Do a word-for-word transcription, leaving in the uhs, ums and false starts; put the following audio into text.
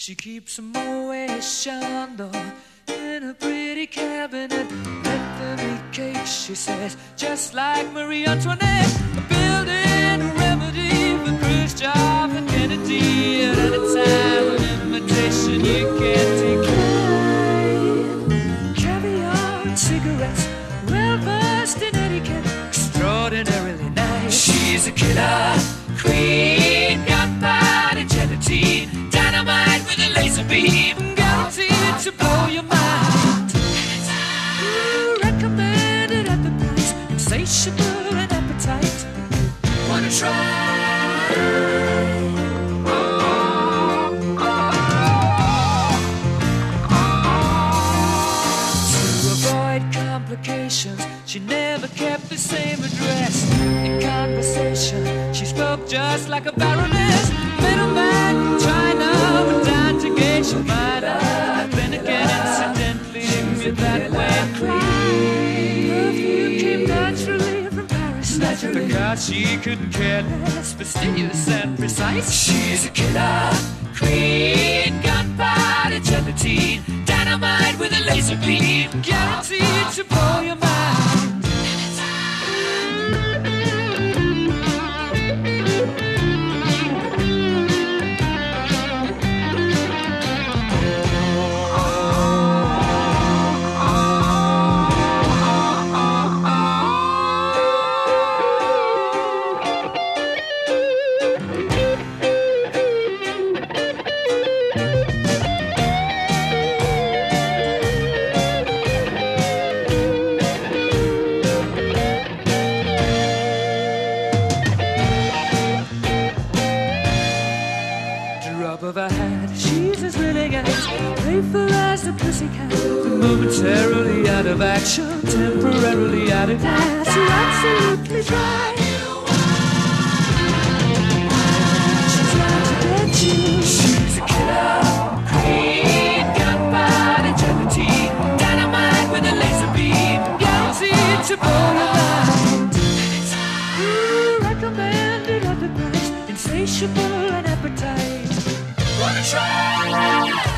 She keeps a Moet Chandon in a pretty cabinet. Let them eat cake, she says, just like Marie Antoinette. Building a remedy for Khrushchev and Kennedy at a time an invitation you can't decline. Caviar and cigarettes, well versed in etiquette, extraordinarily nice. She's a killer queen, gunpowder gelatine, dynamite with a laser beam, guaranteed to blow your mind. Ooh, recommended at the price, insatiable and appetite. Wanna try? She never kept the same address. In conversation, she spoke just like a baroness. Middleman from China went down to gauge your mind. Then again, incidentally, me that way. Perfume came naturally from Paris, naturally, because she couldn't care less, fastidious and precise. She's a killer queen, gunpowder gelatine, dynamite with a laser beam, guaranteed to blow your mind. Of her hat, she's as willing as playful as the pussycat, momentarily out of action, temporarily out of class. You're absolutely dry. She's out to get you. She's a killer queen, gunpowder gelatine, dynamite with a laser beam, guaranteed to blow your mind. Ooh, recommended at the price, insatiable and appetite. Wanna try?